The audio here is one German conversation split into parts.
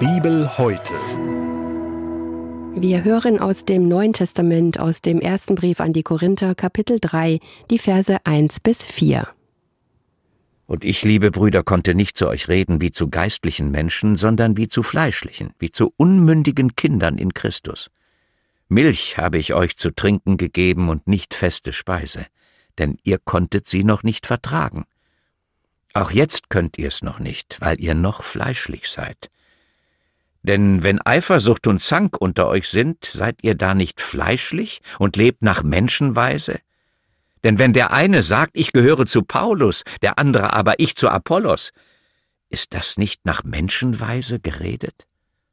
Bibel heute. Wir hören aus dem Neuen Testament, aus dem ersten Brief an die Korinther, Kapitel 3, die Verse 1 bis 4. Und ich, liebe Brüder, konnte nicht zu euch reden wie zu geistlichen Menschen, sondern wie zu fleischlichen, wie zu unmündigen Kindern in Christus. Milch habe ich euch zu trinken gegeben und nicht feste Speise, denn ihr konntet sie noch nicht vertragen. Auch jetzt könnt ihr es noch nicht, weil ihr noch fleischlich seid. Denn wenn Eifersucht und Zank unter euch sind, seid ihr da nicht fleischlich und lebt nach Menschenweise? Denn wenn der eine sagt, ich gehöre zu Paulus, der andere aber ich zu Apollos, ist das nicht nach Menschenweise geredet?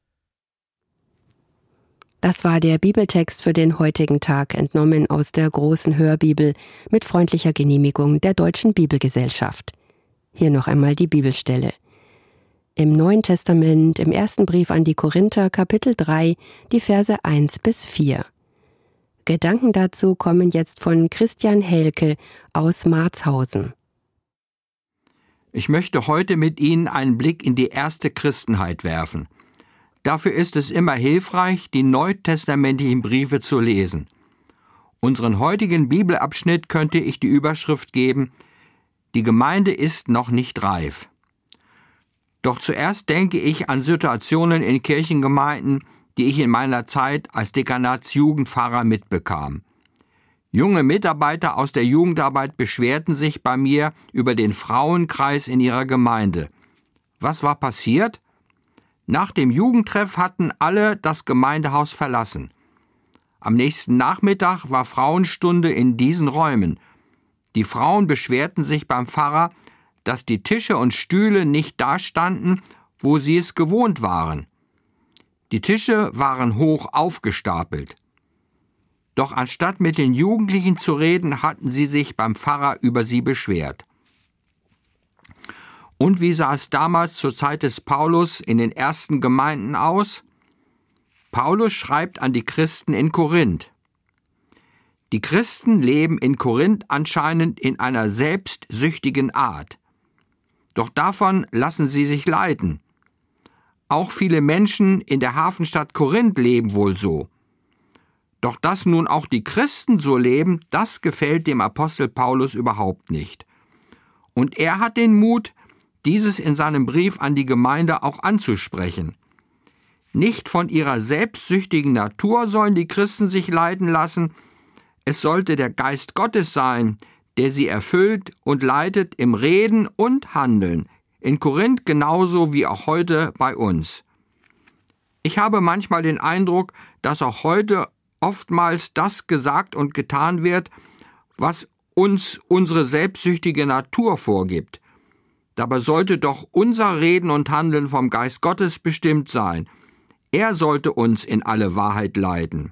Das war der Bibeltext für den heutigen Tag, entnommen aus der großen Hörbibel mit freundlicher Genehmigung der Deutschen Bibelgesellschaft. Hier noch einmal die Bibelstelle. Im Neuen Testament, im ersten Brief an die Korinther, Kapitel 3, die Verse 1 bis 4. Gedanken dazu kommen jetzt von Christian Helke aus Marzhausen. Ich möchte heute mit Ihnen einen Blick in die erste Christenheit werfen. Dafür ist es immer hilfreich, die neutestamentlichen Briefe zu lesen. Unseren heutigen Bibelabschnitt könnte ich die Überschrift geben: Die Gemeinde ist noch nicht reif. Doch zuerst denke ich an Situationen in Kirchengemeinden, die ich in meiner Zeit als Dekanatsjugendpfarrer mitbekam. Junge Mitarbeiter aus der Jugendarbeit beschwerten sich bei mir über den Frauenkreis in ihrer Gemeinde. Was war passiert? Nach dem Jugendtreff hatten alle das Gemeindehaus verlassen. Am nächsten Nachmittag war Frauenstunde in diesen Räumen. Die Frauen beschwerten sich beim Pfarrer, dass die Tische und Stühle nicht dastanden, wo sie es gewohnt waren. Die Tische waren hoch aufgestapelt. Doch anstatt mit den Jugendlichen zu reden, hatten sie sich beim Pfarrer über sie beschwert. Und wie sah es damals zur Zeit des Paulus in den ersten Gemeinden aus? Paulus schreibt an die Christen in Korinth. Die Christen leben in Korinth anscheinend in einer selbstsüchtigen Art. Doch davon lassen sie sich leiten. Auch viele Menschen in der Hafenstadt Korinth leben wohl so. Doch dass nun auch die Christen so leben, das gefällt dem Apostel Paulus überhaupt nicht. Und er hat den Mut, dieses in seinem Brief an die Gemeinde auch anzusprechen. Nicht von ihrer selbstsüchtigen Natur sollen die Christen sich leiten lassen, es sollte der Geist Gottes sein, der sie erfüllt und leitet im Reden und Handeln, in Korinth genauso wie auch heute bei uns. Ich habe manchmal den Eindruck, dass auch heute oftmals das gesagt und getan wird, was uns unsere selbstsüchtige Natur vorgibt. Dabei sollte doch unser Reden und Handeln vom Geist Gottes bestimmt sein. Er sollte uns in alle Wahrheit leiten.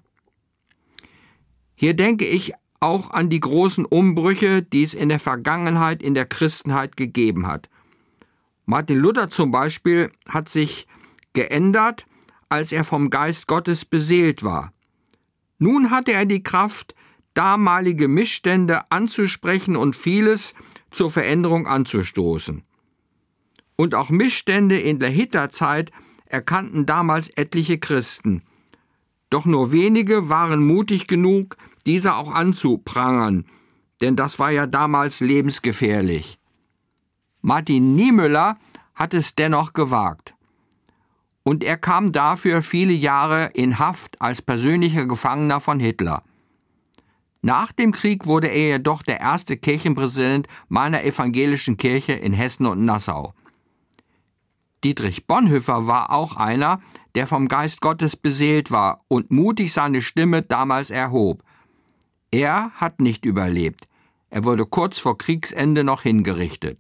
Hier denke ich auch an die großen Umbrüche, die es in der Vergangenheit in der Christenheit gegeben hat. Martin Luther zum Beispiel hat sich geändert, als er vom Geist Gottes beseelt war. Nun hatte er die Kraft, damalige Missstände anzusprechen und vieles zur Veränderung anzustoßen. Und auch Missstände in der Hitlerzeit erkannten damals etliche Christen. Doch nur wenige waren mutig genug, diese auch anzuprangern, denn das war ja damals lebensgefährlich. Martin Niemöller hat es dennoch gewagt. Und er kam dafür viele Jahre in Haft als persönlicher Gefangener von Hitler. Nach dem Krieg wurde er jedoch der erste Kirchenpräsident meiner evangelischen Kirche in Hessen und Nassau. Dietrich Bonhoeffer war auch einer, der vom Geist Gottes beseelt war und mutig seine Stimme damals erhob. Er hat nicht überlebt. Er wurde kurz vor Kriegsende noch hingerichtet.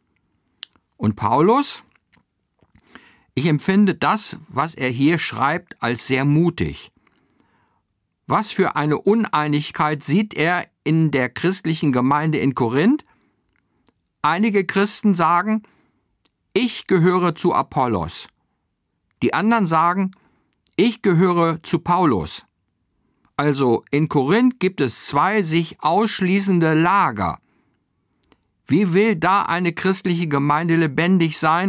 Und Paulus? Ich empfinde das, was er hier schreibt, als sehr mutig. Was für eine Uneinigkeit sieht er in der christlichen Gemeinde in Korinth? Einige Christen sagen, ich gehöre zu Apollos. Die anderen sagen, ich gehöre zu Paulus. Also in Korinth gibt es zwei sich ausschließende Lager. Wie will da eine christliche Gemeinde lebendig sein,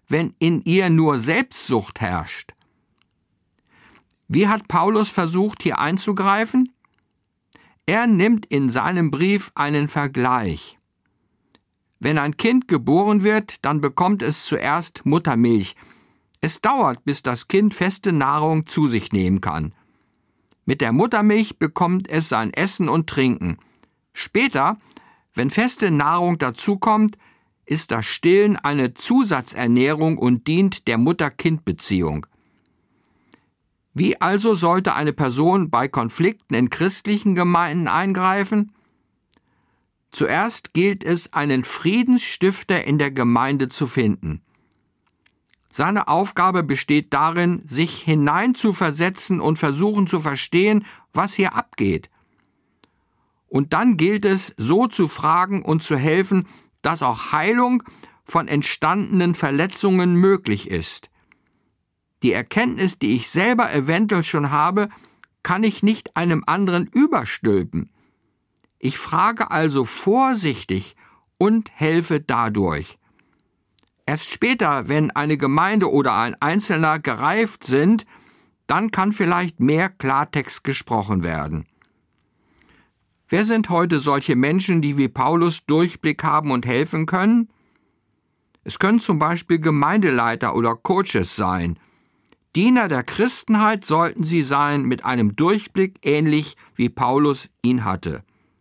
wenn in ihr nur Selbstsucht herrscht? Wie hat Paulus versucht, hier einzugreifen? Er nimmt in seinem Brief einen Vergleich. Wenn ein Kind geboren wird, dann bekommt es zuerst Muttermilch. Es dauert, bis das Kind feste Nahrung zu sich nehmen kann. Mit der Muttermilch bekommt es sein Essen und Trinken. Später, wenn feste Nahrung dazukommt, ist das Stillen eine Zusatzernährung und dient der Mutter-Kind-Beziehung. Wie also sollte eine Person bei Konflikten in christlichen Gemeinden eingreifen? Zuerst gilt es, einen Friedensstifter in der Gemeinde zu finden. Seine Aufgabe besteht darin, sich hineinzuversetzen und versuchen zu verstehen, was hier abgeht. Und dann gilt es, so zu fragen und zu helfen, dass auch Heilung von entstandenen Verletzungen möglich ist. Die Erkenntnis, die ich selber eventuell schon habe, kann ich nicht einem anderen überstülpen. Ich frage also vorsichtig und helfe dadurch. Erst später, wenn eine Gemeinde oder ein Einzelner gereift sind, dann kann vielleicht mehr Klartext gesprochen werden. Wer sind heute solche Menschen, die wie Paulus Durchblick haben und helfen können? Es können zum Beispiel Gemeindeleiter oder Coaches sein. Diener der Christenheit sollten sie sein, mit einem Durchblick ähnlich wie Paulus ihn hatte.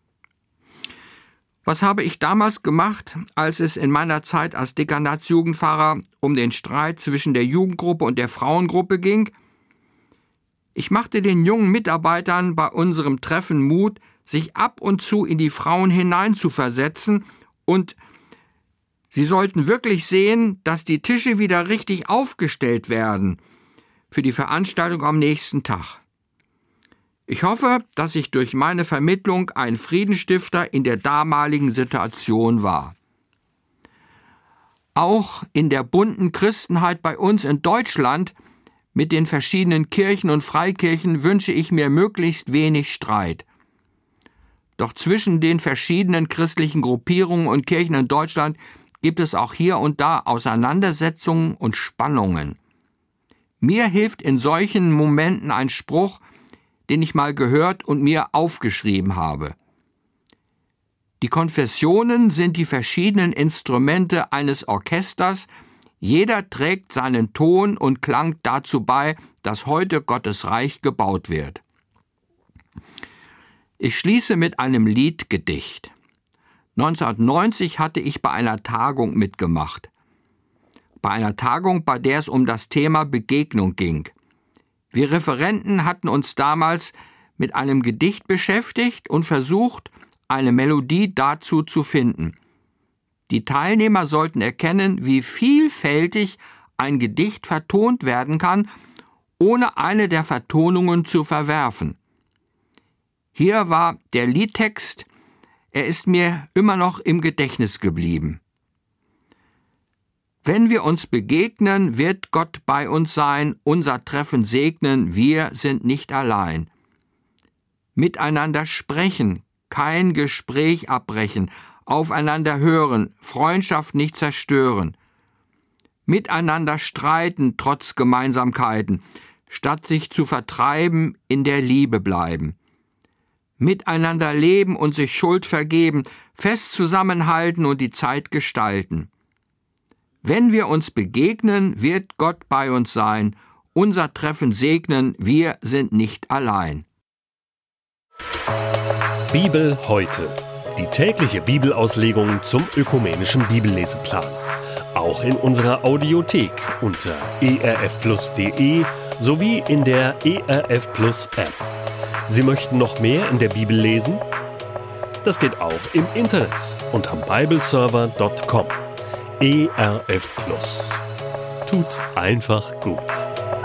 Was habe ich damals gemacht, als es in meiner Zeit als Dekanatsjugendpfarrer um den Streit zwischen der Jugendgruppe und der Frauengruppe ging? Ich machte den jungen Mitarbeitern bei unserem Treffen Mut, sich ab und zu in die Frauen hineinzuversetzen, und sie sollten wirklich sehen, dass die Tische wieder richtig aufgestellt werden für die Veranstaltung am nächsten Tag. Ich hoffe, dass ich durch meine Vermittlung ein Friedensstifter in der damaligen Situation war. Auch in der bunten Christenheit bei uns in Deutschland mit den verschiedenen Kirchen und Freikirchen wünsche ich mir möglichst wenig Streit. Doch zwischen den verschiedenen christlichen Gruppierungen und Kirchen in Deutschland gibt es auch hier und da Auseinandersetzungen und Spannungen. Mir hilft in solchen Momenten ein Spruch, den ich mal gehört und mir aufgeschrieben habe. Die Konfessionen sind die verschiedenen Instrumente eines Orchesters. Jeder trägt seinen Ton und Klang dazu bei, dass heute Gottes Reich gebaut wird. Ich schließe mit einem Liedgedicht. 1990 hatte ich bei einer Tagung mitgemacht. Bei einer Tagung, bei der es um das Thema Begegnung ging. Wir Referenten hatten uns damals mit einem Gedicht beschäftigt und versucht, eine Melodie dazu zu finden. Die Teilnehmer sollten erkennen, wie vielfältig ein Gedicht vertont werden kann, ohne eine der Vertonungen zu verwerfen. Hier war der Liedtext, er ist mir immer noch im Gedächtnis geblieben. Wenn wir uns begegnen, wird Gott bei uns sein, unser Treffen segnen, wir sind nicht allein. Miteinander sprechen, kein Gespräch abbrechen, aufeinander hören, Freundschaft nicht zerstören. Miteinander streiten trotz Gemeinsamkeiten, statt sich zu vertreiben, in der Liebe bleiben. Miteinander leben und sich Schuld vergeben, fest zusammenhalten und die Zeit gestalten. Wenn wir uns begegnen, wird Gott bei uns sein, unser Treffen segnen, wir sind nicht allein. Bibel heute. Die tägliche Bibelauslegung zum ökumenischen Bibelleseplan. Auch in unserer Audiothek unter erfplus.de sowie in der ERF Plus App. Sie möchten noch mehr in der Bibel lesen? Das geht auch im Internet unter bibleserver.com. ERF Plus. Tut einfach gut.